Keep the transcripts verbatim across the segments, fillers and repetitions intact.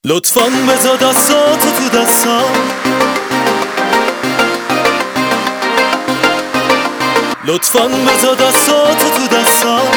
لطفاً بذار دستاتو تو دستام، لطفاً بذار دستاتو تو دستام.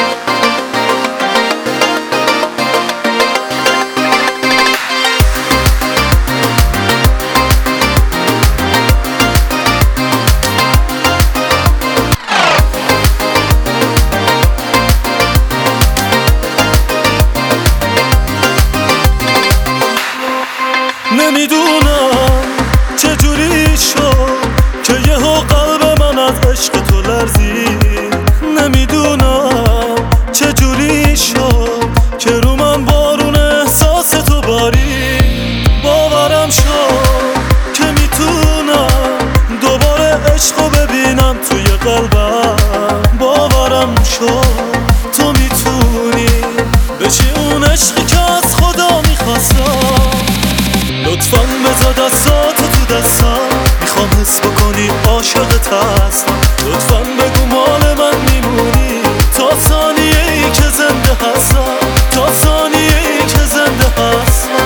نمیدونم چجوری شد که یهو قلب من از عشق تو لرزید. نمیدونم چجوری شد که رو من بارون احساس تو بارید. باورم شد که میتونم دوباره عشقو ببینم توی قلبم. باورم شد تو میتونی بشی اون عشقی که از خدا میخواستم. لطفاً بذار دستاتو تو دستم، میخوام حس بکنی عاشقت هستم. لطفاً بگو مال من میمونی تا ثانیه ای که زنده هستم، تا ثانیه ای که زنده هستم.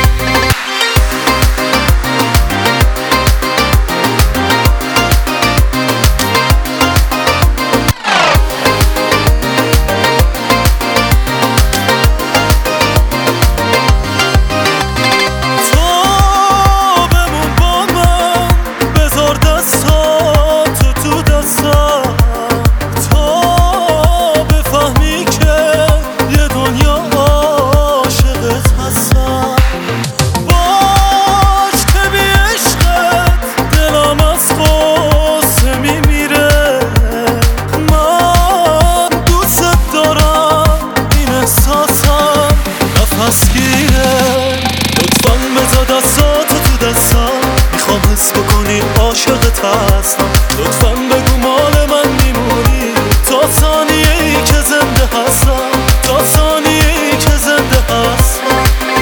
لطفاً بذار دستاتو تو دستم، میخوام حس بکنی عاشقت هستم. لطفاً بگو مال من میمونی تا ثانیه ای که زنده هستم، تا ثانیه ای که زنده هستم.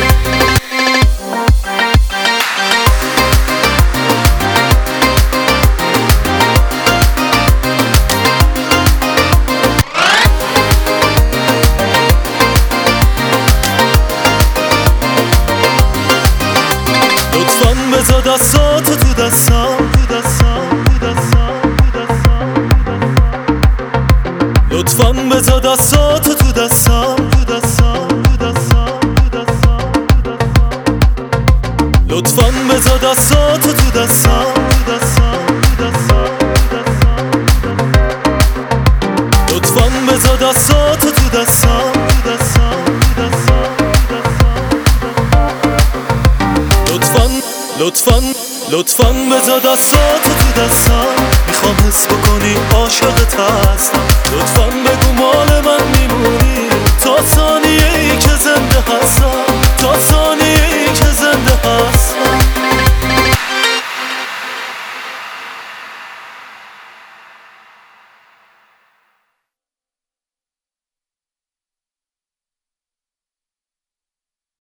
لطفاً بذار دستاتو تو دستم، تو دستم، تو دستم، تو دستم. لطفاً بذار دستاتو تو دستم، تو دستم، تو دستم، تو دستم. لطفاً بذار دستاتو تو دستم، تو دستم، تو دستم، تو دستم. لطفاً بذار دستاتو تو دستم، تو دستم، تو دستم. لطفاً لطفاً بذار دستاتو تو دستم، میخوام حس بکنی عاشقت هستم. لطفاً